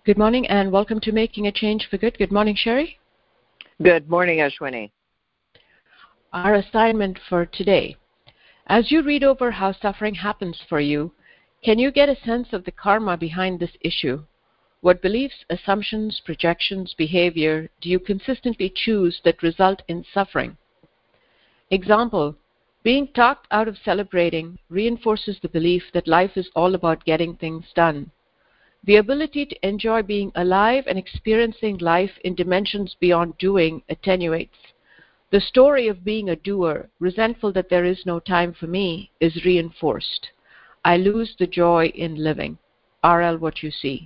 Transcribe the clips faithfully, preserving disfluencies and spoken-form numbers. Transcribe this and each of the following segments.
Good morning and welcome to Making a Change for Good. Good morning, Sherry. Good morning, Ashwini. Our assignment for today. As you read over how suffering happens for you, can you get a sense of the karma behind this issue? What beliefs, assumptions, projections, behavior do you consistently choose that result in suffering? Example, being talked out of celebrating reinforces the belief that life is all about getting things done. The ability to enjoy being alive and experiencing life in dimensions beyond doing attenuates. The story of being a doer, resentful that there is no time for me, is reinforced. I lose the joy in living. R L, what you see.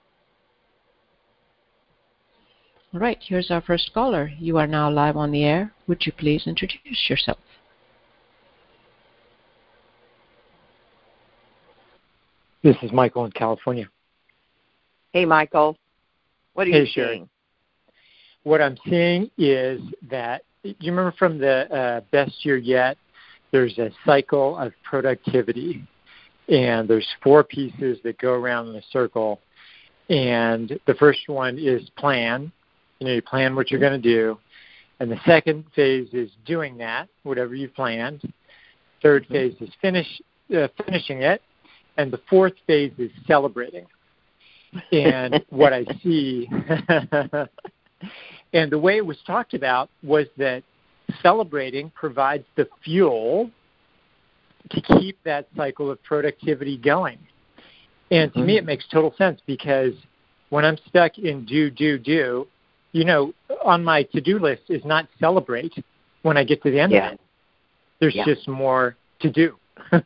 All right, here's our first caller. You are now live on the air. Would you please introduce yourself? This is Michael in California. Hey, Michael. What are hey, you Sherry. seeing? What I'm seeing is that, do you remember from the uh, Best Year Yet, there's a cycle of productivity, and there's four pieces that go around in a circle, and the first one is plan. You know, you plan what you're going to do, and the second phase is doing that, whatever you planned. Third phase is finish uh, finishing it, and the fourth phase is celebrating. And what I see, and the way it was talked about was that celebrating provides the fuel to keep that cycle of productivity going. And to mm-hmm. me, it makes total sense because when I'm stuck in do, do, do, you know, on my to-do list is not celebrate when I get to the end yeah. of it. There's yeah. just more to do.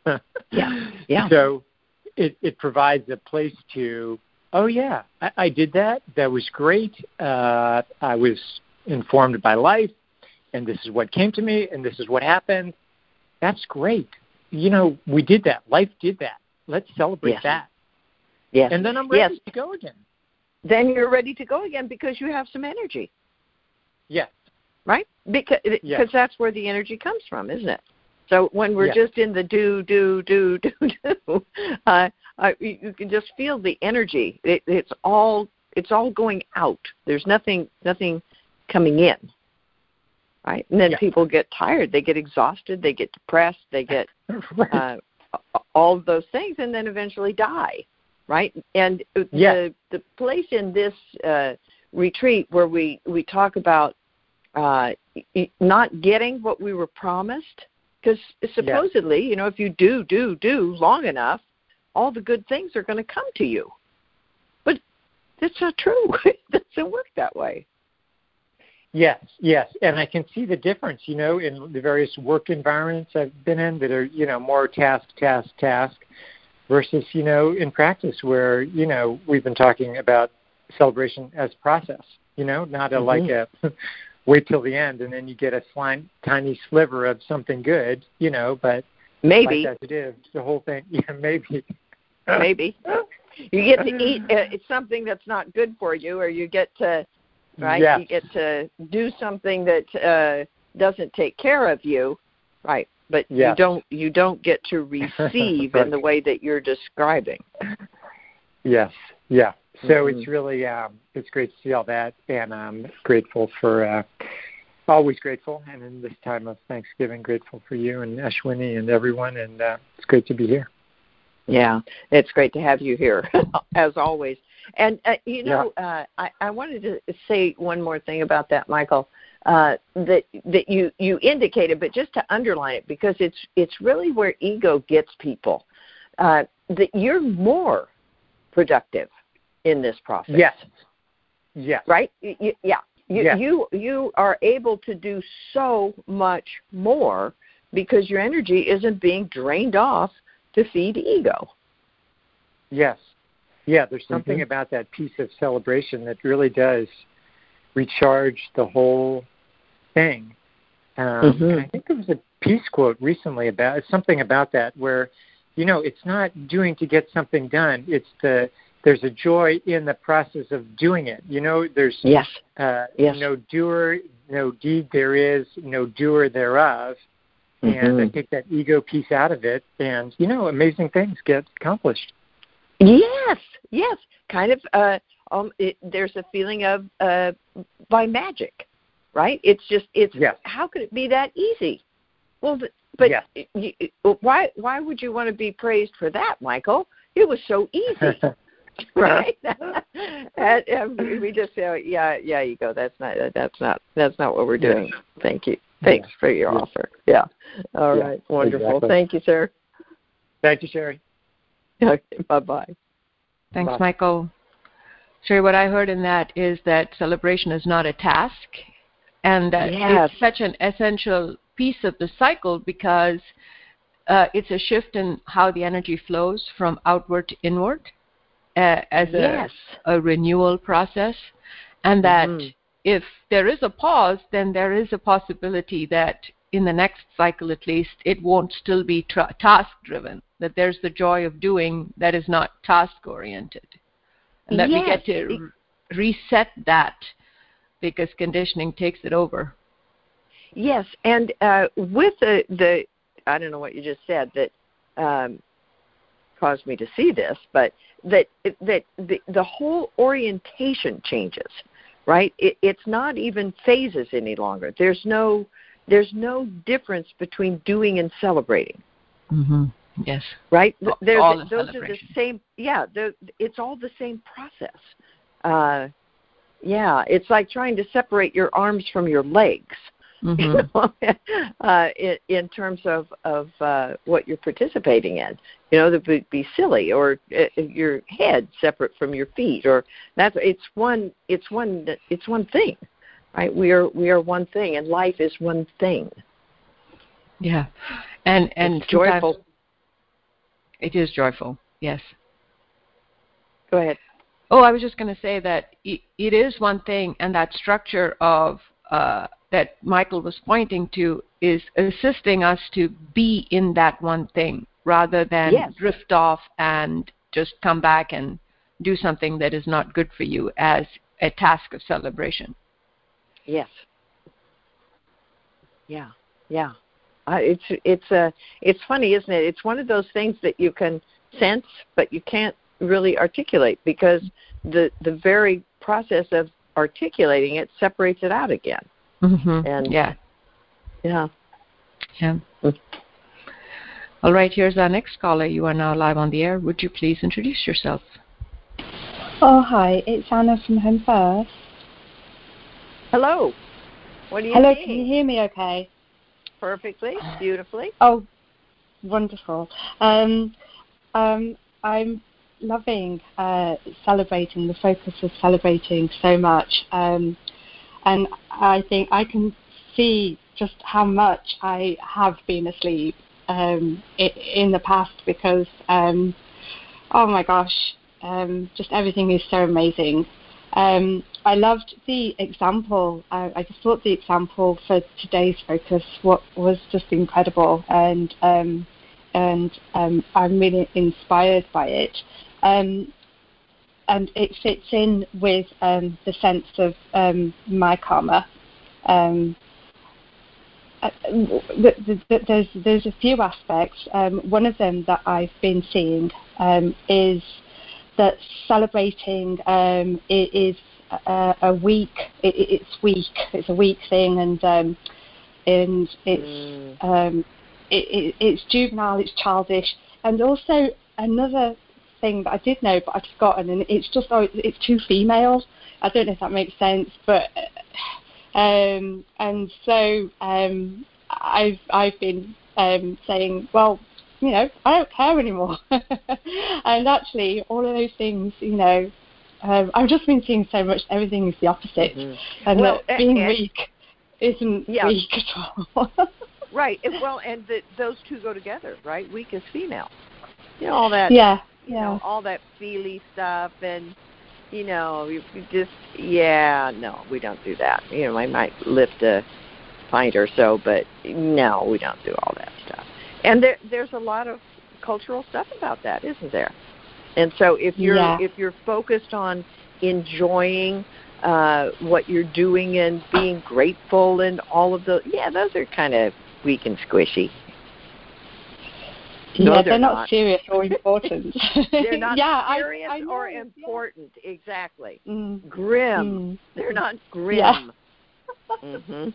yeah. Yeah. So it, it provides a place to, oh, yeah, I, I did that. That was great. Uh, I was informed by life, and this is what came to me, and this is what happened. That's great. You know, we did that. Life did that. Let's celebrate yes. that. Yes. And then I'm ready yes. to go again. Then you're ready to go again because you have some energy. Yes. Right? Because yes. that's where the energy comes from, isn't it? So when we're yes. just in the do, do, do, do, do, uh, uh, you, you can just feel the energy. It, it's all it's all going out. There's nothing nothing coming in, right? And then yeah. people get tired. They get exhausted. They get depressed. They get right. uh, all of those things, and then eventually die, right? And yeah. the the place in this uh, retreat where we we talk about uh, not getting what we were promised. Because supposedly, yeah. you know, if you do, do, do long enough, all the good things are going to come to you. But that's not true. It doesn't work that way. Yes, yes. And I can see the difference, you know, in the various work environments I've been in that are, you know, more task, task, task versus, you know, in practice where, you know, we've been talking about celebration as process, you know, not a, mm-hmm. like a wait till the end, and then you get a slime, tiny sliver of something good, you know, but maybe like as it is, the whole thing, yeah, maybe. maybe. You get to eat uh, it's something that's not good for you, or you get to, right, yes. you get to do something that uh, doesn't take care of you, right, but yes. you don't you don't get to receive right. in the way that you're describing. Yes, yeah. So mm-hmm. it's really, um, it's great to see all that, and I'm grateful for, uh, always grateful, and in this time of Thanksgiving, grateful for you and Ashwini and everyone, and uh, it's great to be here. Yeah, it's great to have you here, as always. And, uh, you know, yeah. uh, I, I wanted to say one more thing about that, Michael, uh, that that you, you indicated, but just to underline it, because it's it's really where ego gets people, uh, that you're more productive in this process. Yes. Yes. Right? You, yeah. You, yes. you you are able to do so much more because your energy isn't being drained off to feed ego. Yes. Yeah, there's something mm-hmm. about that piece of celebration that really does recharge the whole thing. Um, mm-hmm. And I think there was a piece quote recently about something about that where, you know, it's not doing to get something done. It's the there's a joy in the process of doing it. You know, there's yes. Uh, yes. no doer, no deed there is, no doer thereof. Mm-hmm. And I take that ego piece out of it, and, you know, amazing things get accomplished. Yes, yes. Kind of uh, um, it, there's a feeling of uh, by magic, right? It's just it's yes. How could it be that easy? Well, but yes. you, why why would you want to be praised for that, Michael? It was so easy. Right, and, and we just say, yeah, yeah, you go. That's not, that's not, that's not what we're doing. Yeah. Thank you. Thanks yeah. for your yeah. offer. Yeah. All yeah, right. Wonderful. Exactly. Thank you, sir. Thank you, Sherry. Okay. Bye bye. Thanks, Bye. Michael. Sherry, what I heard in that is that celebration is not a task, and that yes. it's such an essential piece of the cycle because uh, it's a shift in how the energy flows from outward to inward. Uh, as yes. a, a renewal process, and that mm-hmm. if there is a pause, then there is a possibility that in the next cycle at least, it won't still be tra- task-driven, that there's the joy of doing that is not task-oriented. And that yes. we get to r- reset that because conditioning takes it over. Yes, and uh, with the, the, I don't know what you just said, that um, caused me to see this, but that that the, the whole orientation changes, right? It, it's not even phases any longer. There's no there's no difference between doing and celebrating. Mm-hmm. Yes. Right? They're, all the, those are the same. Yeah, it's all the same process. Uh, yeah, it's like trying to separate your arms from your legs. Mm-hmm. You know, uh, in, in terms of of uh, what you're participating in, you know, that would be silly, or uh, your head separate from your feet, or that's it's one it's one it's one thing, right? We are we are one thing, and life is one thing. Yeah, and and it's joyful. It is joyful. Yes. Go ahead. Oh, I was just going to say that it, it is one thing, and that structure of uh, that Michael was pointing to is assisting us to be in that one thing rather than yes. drift off and just come back and do something that is not good for you as a task of celebration. Yes. Yeah. Yeah. Uh, it's it's a uh, it's funny, isn't it? It's one of those things that you can sense, but you can't really articulate because the the very process of articulating it separates it out again. Mm-hmm. And yeah, yeah, yeah. All right, here's our next caller. You are now live on the air. Would you please introduce yourself? Oh, hi. It's Anna from Home First. Hello. What are you Hello, seeing? can you hear me okay? Perfectly, beautifully. Oh, wonderful. Um, um, I'm loving uh, celebrating, the focus of celebrating so much. Um, and I think I can see just how much I have been asleep um, in the past because, um, oh my gosh, um, just everything is so amazing. Um, I loved the example. Uh, I just thought the example for today's focus what was just incredible, and um, and um, I'm really inspired by it. Um, and it fits in with um, the sense of um, my karma. Um, uh, the, the, there's there's a few aspects. Um, one of them that I've been seeing um, is that celebrating um, is a, a weak. It, it's weak. It's a weak thing, and um, and it's mm. um, it, it, it's juvenile. It's childish, and also another thing that I did know but I'd forgotten, and it's just oh, it's too female. I don't know if that makes sense, but um, and so um, I've I've been um, saying, well, you know, I don't care anymore. And actually, all of those things, you know, um, I've just been seeing so much. Everything is the opposite, mm-hmm. and well, that being and, weak isn't yeah. weak at all. Right. Well, and the, those two go together, right? Weak is female. You know, all that. Yeah. You yeah. know, all that feely stuff, and you know, you, you just yeah, no, we don't do that. You know, I might lift a pint or so, but no, we don't do all that stuff. And there, there's a lot of cultural stuff about that, isn't there? And so if you're yeah. if you're focused on enjoying uh, what you're doing and being grateful and all of the yeah, those are kind of weak and squishy. No, yeah, they're, they're not, not serious or important. They're not yeah, serious I, I know, or important. Yeah. Exactly. Mm. Grim. Mm. They're not grim. Yeah. mm-hmm.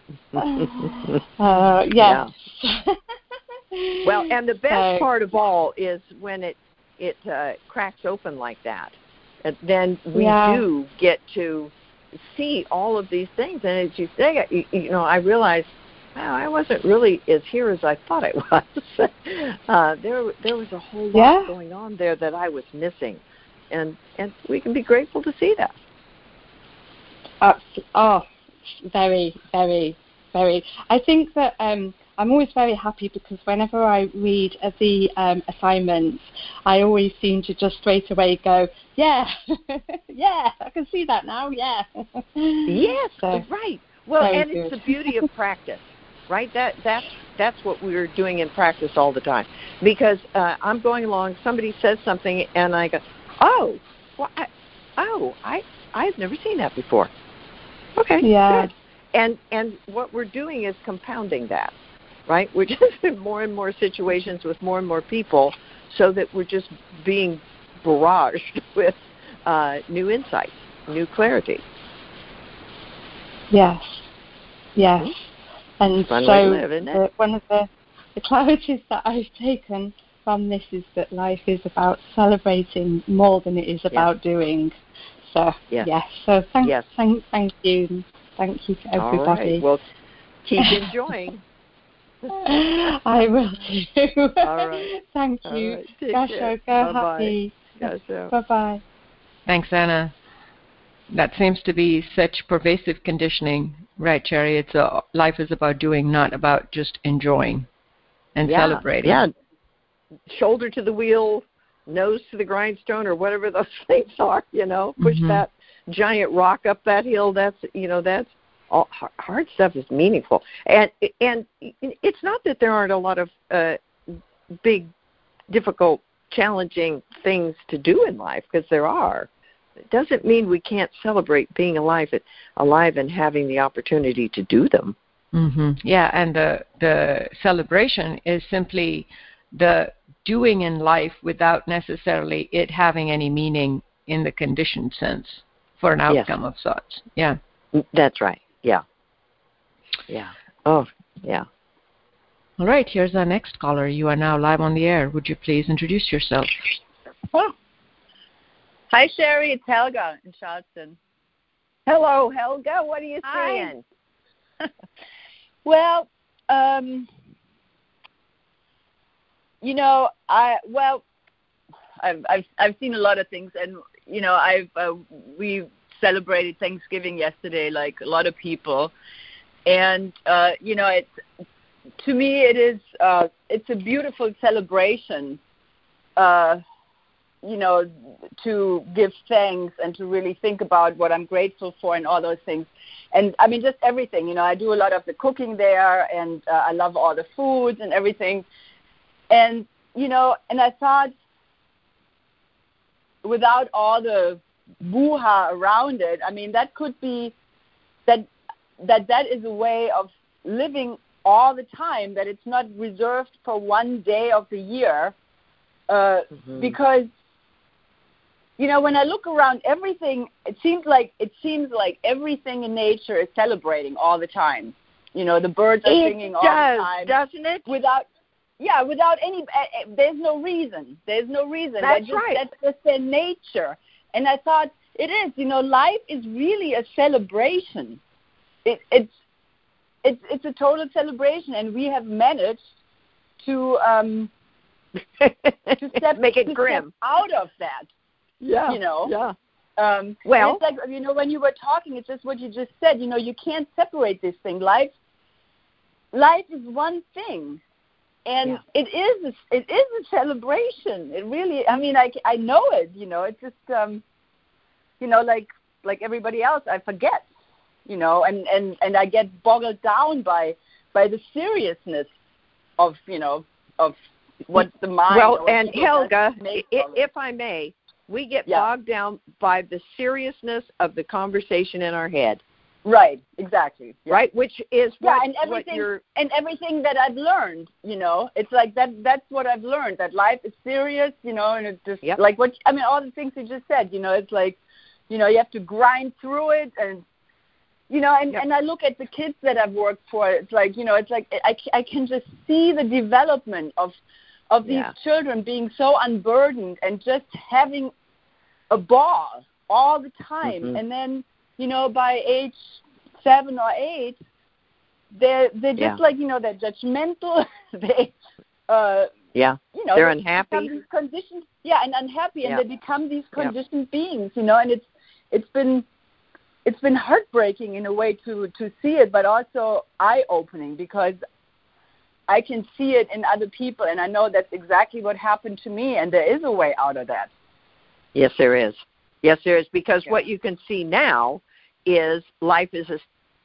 uh, yes. Yeah. Well, and the best so, part of all is when it it uh, cracks open like that. And then we yeah. do get to see all of these things. And as you say, you, you know, I realized, wow, I wasn't really as here as I thought I was. uh, there, there was a whole lot yeah. going on there that I was missing, and and we can be grateful to see that. Uh, oh, very, very, very. I think that um, I'm always very happy because whenever I read uh, the um, assignments, I always seem to just straight away go, yeah, yeah, I can see that now, yeah. Yes, so, right. Well, and good. it's the beauty of practice, right? That that's that's what we're doing in practice all the time. Because uh, I'm going along, somebody says something, and I go, oh, well, I, oh, I I've never seen that before. Okay, yeah. good. And and what we're doing is compounding that, right? We're just in more and more situations with more and more people, so that we're just being barraged with uh, new insight, new clarity. Yes, yes. Mm-hmm. And Fun so way to live, isn't it? The, one of the, the clarities that I've taken from this is that life is about celebrating more than it is about yes. doing. So yes, yes. So thank, yes. thank, thank you, thank you to everybody. All right. Well, keep enjoying. I will do. All right. Thank All you. Right. Take Gasho, care. go happy. Bye bye. Thanks, Anna. That seems to be such pervasive conditioning, right, Cherry? It's a, life is about doing, not about just enjoying and yeah. celebrating. Yeah. Shoulder to the wheel, nose to the grindstone, or whatever those things are. You know, push mm-hmm. that giant rock up that hill. That's you know that's all hard stuff is meaningful, and and it's not that there aren't a lot of uh, big, difficult, challenging things to do in life, because there are. It doesn't mean we can't celebrate being alive, alive and having the opportunity to do them. Mm-hmm. Yeah, and the the celebration is simply the doing in life without necessarily it having any meaning in the conditioned sense for an outcome yes. of sorts. Yeah. That's right. Yeah. Yeah. Oh, yeah. All right, here's our next caller. You are now live on the air. Would you please introduce yourself? Oh. Hi, Sherry. It's Helga in Charleston. Hello, Helga. What are you Hi. saying? Well, um, you know, I well, I've I've I've seen a lot of things, and you know, I've uh, we celebrated Thanksgiving yesterday, like a lot of people, and uh, you know, it's to me it is uh, it's a beautiful celebration. Uh, you know, to give thanks and to really think about what I'm grateful for and all those things. And, I mean, just everything. You know, I do a lot of the cooking there, and uh, I love all the foods and everything. And, you know, and I thought without all the boo-ha around it, I mean, that could be that that that is a way of living all the time, that it's not reserved for one day of the year, uh, mm-hmm. because you know, when I look around, everything, it seems like it seems like everything in nature is celebrating all the time. You know, the birds are it singing does, all the time. Doesn't it? Without, yeah, without any, uh, there's no reason. There's no reason. That's just, right. That's just their nature. And I thought, it is, you know, life is really a celebration. It, it's, it's, it's a total celebration, and we have managed to, um, to step, make it to grim step out of that. Yeah, you know. Yeah. Um, well, it's like, you know, when you were talking, it's just what you just said. You know, you can't separate this thing. Life, life is one thing, and yeah. it is a, it is a celebration. It really. I mean, I, I know it. You know, it's just um, you know, like like everybody else, I forget. You know, and, and, and I get boggled down by by the seriousness of you know of what the mind. Well, and Helga, if I may. We get yeah. bogged down by the seriousness of the conversation in our head. Right, exactly. Yeah. Right, which is yeah, what, and everything what you're... and everything that I've learned, you know, it's like that. That's what I've learned. That life is serious, you know, and it's just Yep. like what I mean. All the things you just said, you know, it's like, you know, you have to grind through it, and you know, and, yep. and I look at the kids that I've worked for. It's like, you know, it's like I, I can just see the development of of these yeah. children being so unburdened and just having a ball all the time, mm-hmm. and then. You know, by age seven or eight, they're they're just yeah. like, you know, they're judgmental. they, uh, yeah, you know, they're they unhappy. Become these conditioned, yeah, and unhappy, and yeah. they become these conditioned yeah. beings. You know, and it's it's been it's been heartbreaking in a way to to see it, but also eye opening because I can see it in other people, and I know that's exactly what happened to me, and there is a way out of that. Yes, there is. Yes, there is, because yeah. what you can see now is life is a,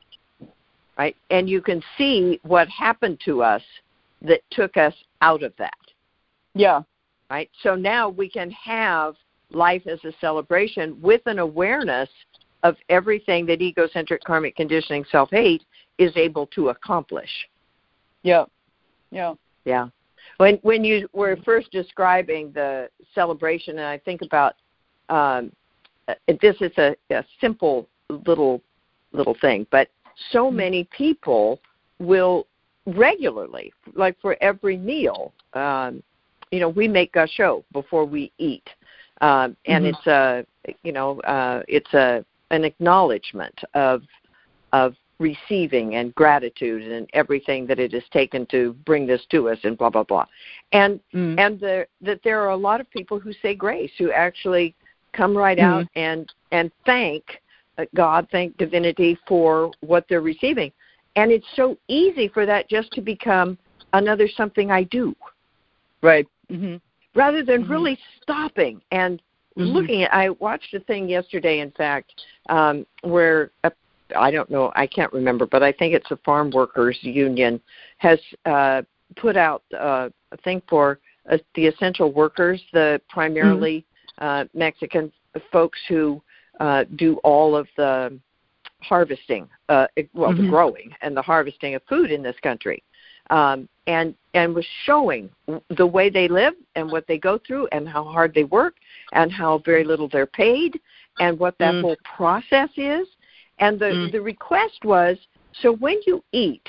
right, and you can see what happened to us that took us out of that. Yeah. Right. So now we can have life as a celebration with an awareness of everything that egocentric karmic conditioning self-hate is able to accomplish. Yeah. Yeah. Yeah. When when you were first describing the celebration, and I think about um, this is a, a simple little little thing, but so many people will regularly, like for every meal, um, you know, we make gâteau before we eat, um, and mm-hmm. it's a, you know, uh, it's a an acknowledgement of of receiving and gratitude and everything that it has taken to bring this to us, and blah blah blah, and mm. and the, that there are a lot of people who say grace, who actually come right mm-hmm. out and and thank God, thank divinity for what they're receiving. And it's so easy for that just to become another something I do. Right. Mm-hmm. Rather than mm-hmm. really stopping and mm-hmm. looking at, I watched a thing yesterday, in fact, um, where, a, I don't know, I can't remember, but I think it's a farm workers union has uh, put out uh, a thing for uh, the essential workers, the primarily mm-hmm. uh, Mexican folks who Uh, do all of the harvesting, uh, well, mm-hmm. the growing and the harvesting of food in this country, um, and and was showing the way they live and what they go through and how hard they work and how very little they're paid and what that mm. whole process is. And the, mm. the request was, so when you eat,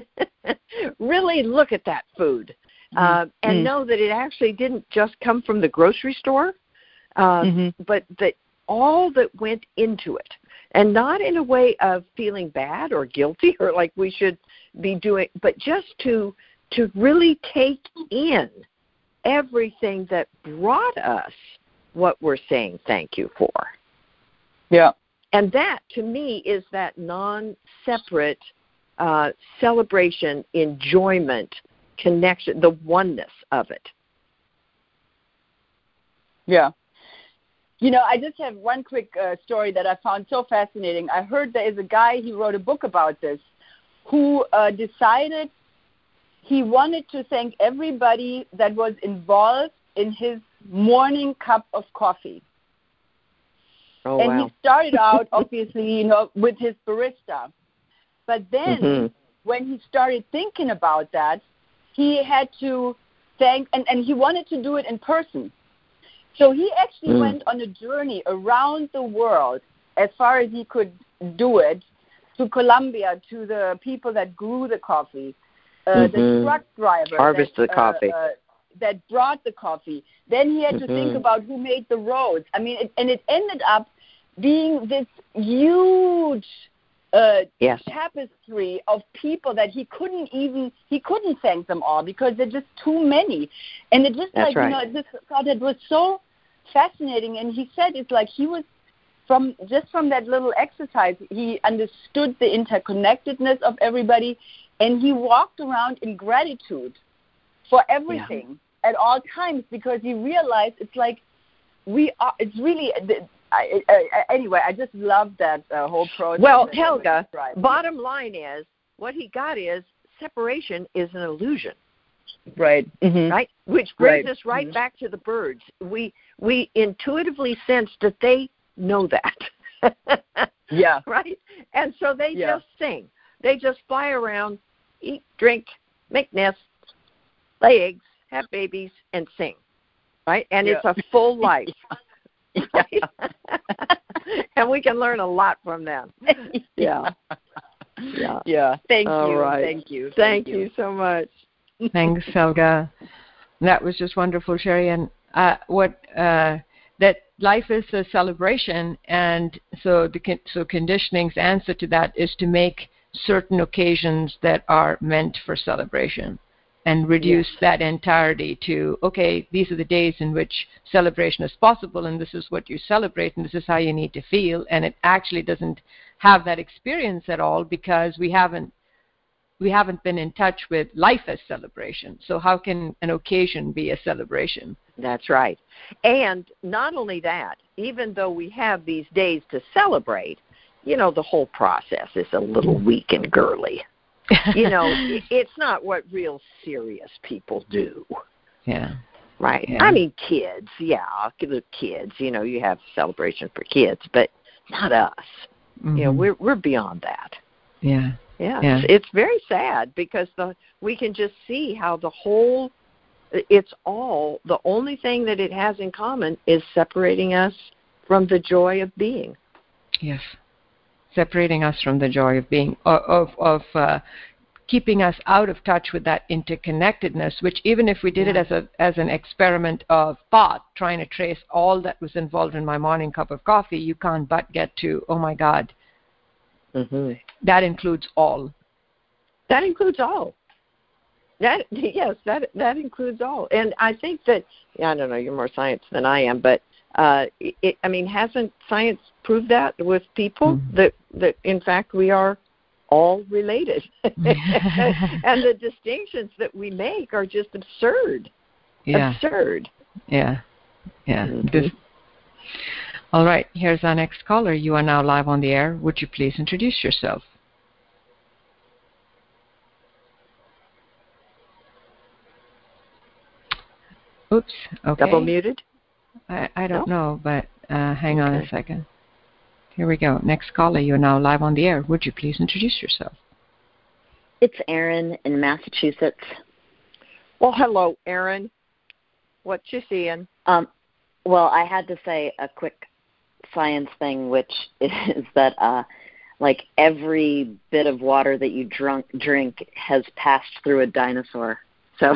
really look at that food mm. uh, and mm. know that it actually didn't just come from the grocery store, uh, mm-hmm. but that all that went into it, and not in a way of feeling bad or guilty or like we should be doing, but just to to really take in everything that brought us what we're saying thank you for. Yeah. And that, to me, is that non-separate uh, celebration, enjoyment, connection, the oneness of it. Yeah. You know, I just have one quick uh, story that I found so fascinating. I heard there is a guy, he wrote a book about this, who uh, decided he wanted to thank everybody that was involved in his morning cup of coffee. Oh, and wow. he started out, obviously, you know, with his barista. But then mm-hmm. when he started thinking about that, he had to thank, and, and he wanted to do it in person. So he actually mm. went on a journey around the world as far as he could do it, to Colombia, to the people that grew the coffee, uh, mm-hmm. the truck driver Harvest that, the coffee. Uh, uh, that brought the coffee. Then he had mm-hmm. to think about who made the roads. I mean, it, and it ended up being this huge uh, yes. tapestry of people that he couldn't even, he couldn't thank them all because they're just too many. And it just That's like, right. you know, it just thought it was so fascinating. And he said it's like he was, from just from that little exercise, he understood the interconnectedness of everybody, and he walked around in gratitude for everything yeah. at all times, because he realized it's like we are, it's really, I, I, I, anyway, I just love that uh, whole process. Well, Helga, bottom line is, what he got is separation is an illusion. Right. Mm-hmm. Right? Which brings right. us right mm-hmm. back to the birds. We we intuitively sense that they know that. Yeah. Right? And so they Yeah. just sing. They just fly around, eat, drink, make nests, lay eggs, have babies, and sing. Right? And Yeah. it's a full life. Right? And we can learn a lot from them. Yeah. Yeah. Yeah. Thank All you. right. Thank you. Thank, Thank you. you so much. Thanks, Helga. That was just wonderful, Sherry. And uh, what uh, that life is a celebration, and so the con- so conditioning's answer to that is to make certain occasions that are meant for celebration, and reduce yes. that entirety to, okay, these are the days in which celebration is possible, and this is what you celebrate, and this is how you need to feel. And it actually doesn't have that experience at all, because we haven't we haven't been in touch with life as celebration. So how can an occasion be a celebration? That's right. And not only that, even though we have these days to celebrate, you know, the whole process is a little weak and girly. You know, it, it's not what real serious people do. Yeah. Right. Yeah. I mean, kids, yeah, the kids, you know, you have celebration for kids, but not us. Mm-hmm. You know, we're we're beyond that. Yeah. Yeah, yeah. It's, it's very sad, because the we can just see how the whole, it's all, the only thing that it has in common is separating us from the joy of being. Yes, separating us from the joy of being, of, of, of uh, keeping us out of touch with that interconnectedness, which even if we did yeah. it as a as an experiment of thought, trying to trace all that was involved in my morning cup of coffee, you can't but get to, oh my God, mm-hmm. that includes all. That includes all. That yes, that that includes all. And I think that, yeah, I don't know, you're more science than I am, but uh, it, I mean, hasn't science proved that with people mm-hmm. that that in fact we are all related, and the distinctions that we make are just absurd. Yeah. Absurd. Yeah. Yeah. Mm-hmm. This, all right. Here's our next caller. You are now live on the air. Would you please introduce yourself? Oops. Okay. Double muted? I, I don't no? know, but uh, hang okay. on a second. Here we go. Next caller. You are now live on the air. Would you please introduce yourself? It's Erin in Massachusetts. Well, hello, Erin. What you seeing? Um, well, I had to say a quick science thing, which is that, uh, like, every bit of water that you drunk, drink has passed through a dinosaur. So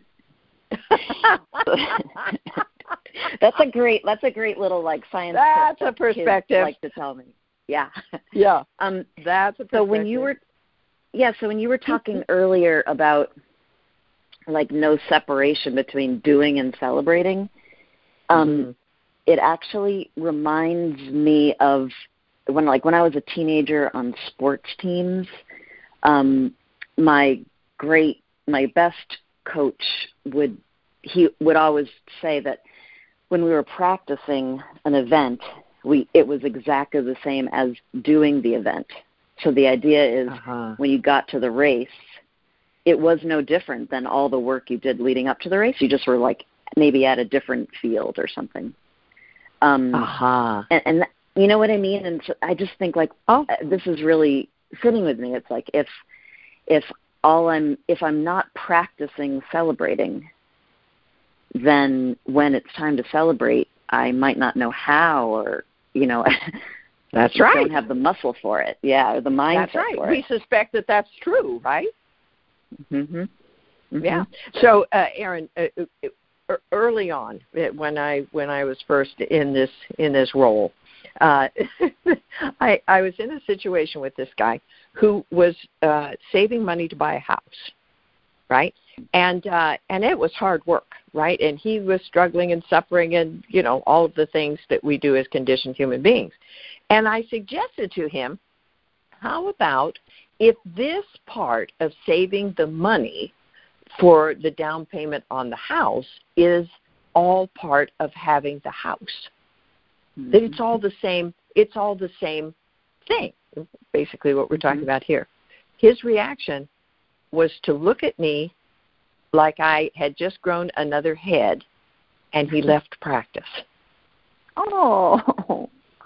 that's a great. That's a great little like science. That's a perspective. Like to tell me. Yeah. Yeah. Um. That's a perspective. So when you were, yeah. So when you were talking earlier about like no separation between doing and celebrating, um, mm-hmm. it actually reminds me of when like when I was a teenager on sports teams. Um, my great, my best coach would he would always say that when we were practicing an event, we it was exactly the same as doing the event. So the idea is uh-huh. when you got to the race, it was no different than all the work you did leading up to the race. You just were like maybe at a different field or something. Um, uh-huh. And, and th- you know what I mean? And so I just think like, oh, this is really sitting with me. It's like if if all I'm if I'm not practicing celebrating, then when it's time to celebrate, I might not know how, or you know, that's right. Don't have the muscle for it. Yeah, or the mindset that's right. for we it. We suspect that that's true, right? Mm-hmm. Mm-hmm. Yeah. So, uh, Erin, uh, early on, when I when I was first in this in this role, uh, I I was in a situation with this guy who was uh, saving money to buy a house, right? And uh, and it was hard work, right? And he was struggling and suffering, and you know all of the things that we do as conditioned human beings. And I suggested to him, how about if this part of saving the money for the down payment on the house is all part of having the house? Mm-hmm. That it's all the same. It's all the same thing. Basically, what we're talking mm-hmm. about here. His reaction was to look at me like I had just grown another head, and he left practice. Oh.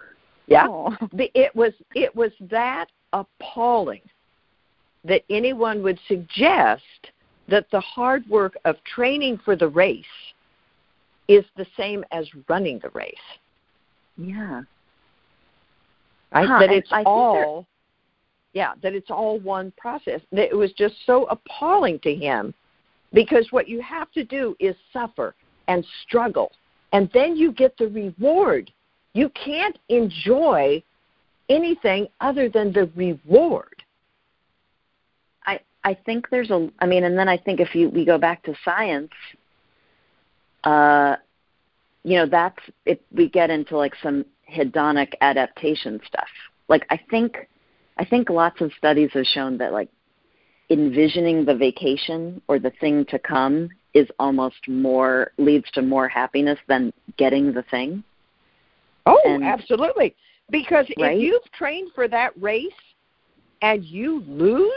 Yeah, Oh. it was it was that appalling that anyone would suggest that the hard work of training for the race is the same as running the race. Yeah. Right? Huh, that and it's I think all, yeah, that it's all one process. That it was just so appalling to him, because what you have to do is suffer and struggle, and then you get the reward. You can't enjoy anything other than the reward. I, I think there's a, I mean, and then I think if you we go back to science, uh, you know, that's, if we get into like some hedonic adaptation stuff. Like I think, I think lots of studies have shown that like envisioning the vacation or the thing to come is almost more, leads to more happiness than getting the thing. Oh, And, absolutely. Because right? if you've trained for that race and you lose,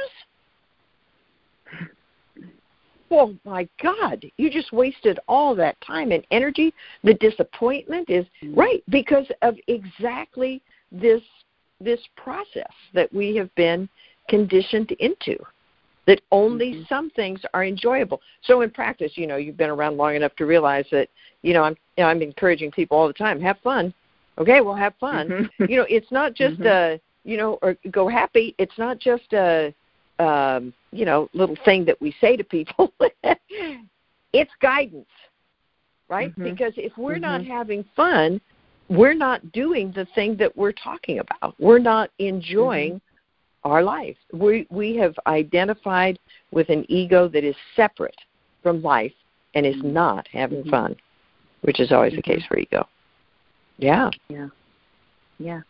well, my God, you just wasted all that time and energy. The disappointment is Mm-hmm. right because of exactly this this process that we have been conditioned into, that only Mm-hmm. some things are enjoyable. So in practice, you know, you've been around long enough to realize that, you know, I'm you know, I'm encouraging people all the time, have fun. Okay, well, have fun. Mm-hmm. You know, it's not just Mm-hmm. a, you know, or go happy. It's not just a, um, you know, little thing that we say to people. It's guidance, right? Mm-hmm. Because if we're Mm-hmm. not having fun, we're not doing the thing that we're talking about. We're not enjoying mm-hmm. our life. We we have identified with an ego that is separate from life and is Mm-hmm. not having Mm-hmm. fun, which is always Mm-hmm. the case for ego. Yeah. Yeah. Yeah.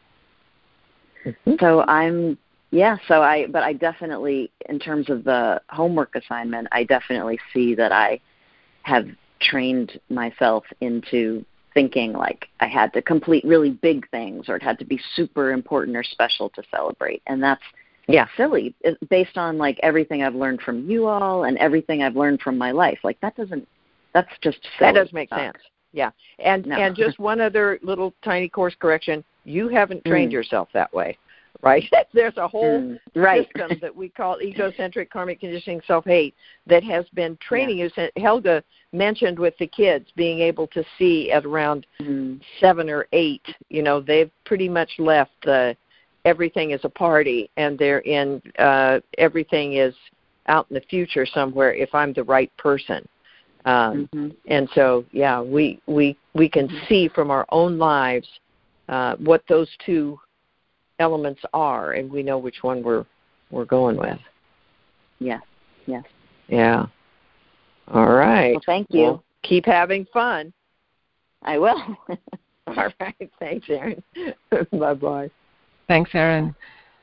Mm-hmm. So I'm, yeah, so I, but I definitely, in terms of the homework assignment, I definitely see that I have trained myself into thinking like I had to complete really big things, or it had to be super important or special to celebrate. And that's yeah. silly, based on like everything I've learned from you all and everything I've learned from my life. Like that doesn't, that's just silly. That does make stuff. sense. Yeah. And No. and just one other little tiny course correction. You haven't trained Mm. yourself that way, right? There's a whole Mm. Right. system that we call egocentric karmic conditioning self-hate that has been training Yeah. you. Helga mentioned with the kids being able to see at around Mm. seven or eight, you know, they've pretty much left the everything is a party and they're in uh, everything is out in the future somewhere if I'm the right person. Um, Mm-hmm. and so, yeah, we we we can Mm-hmm. see from our own lives uh, what those two elements are, and we know which one we're we're going with. Yeah. Yes. Yeah. All right. Well, thank you. Well, keep having fun. I will. All right. Thanks, Erin. Bye bye. Thanks, Erin.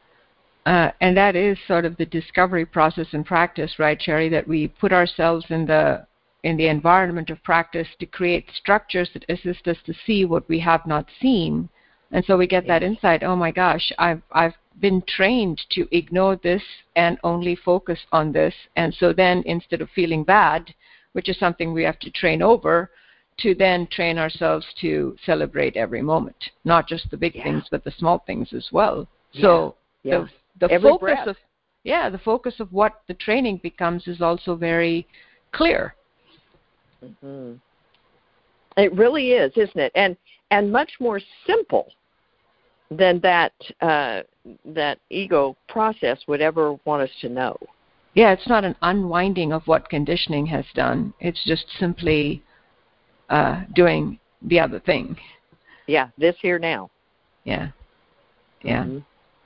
Uh, and that is sort of the discovery process in practice, right, Sherry? That we put ourselves in the in the environment of practice to create structures that assist us to see what we have not seen. And so we get that Yes. insight, oh my gosh, I've I've been trained to ignore this and only focus on this. And so then instead of feeling bad, which is something we have to train over, to then train ourselves to celebrate every moment, not just the big Yeah. things, but the small things as well. So Yeah. the, the Every focus breath. of yeah, the focus of what the training becomes is also very clear. Mm-hmm. It really is, isn't it? And and much more simple than that uh, that ego process would ever want us to know. Yeah, it's not an unwinding of what conditioning has done. It's just simply uh, doing the other thing. Yeah, this here now. Yeah. Yeah. Mm-hmm.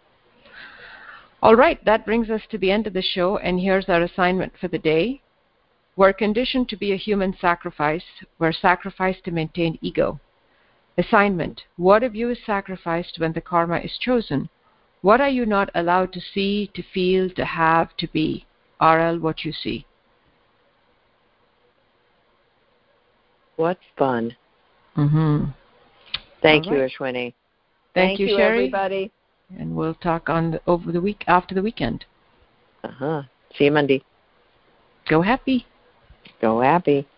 All right, that brings us to the end of the show, and here's our assignment for the day. We're conditioned to be a human sacrifice. We're sacrificed to maintain ego. Assignment: what of you is sacrificed when the karma is chosen? What are you not allowed to see, to feel, to have, to be? R L, what you see. What fun. Mm-hmm. Thank All you, right. Ashwini. Thank, Thank you, you, Sherry. everybody. And we'll talk on the, over the week after the weekend. Uh-huh. See you Monday. Go happy. Go happy.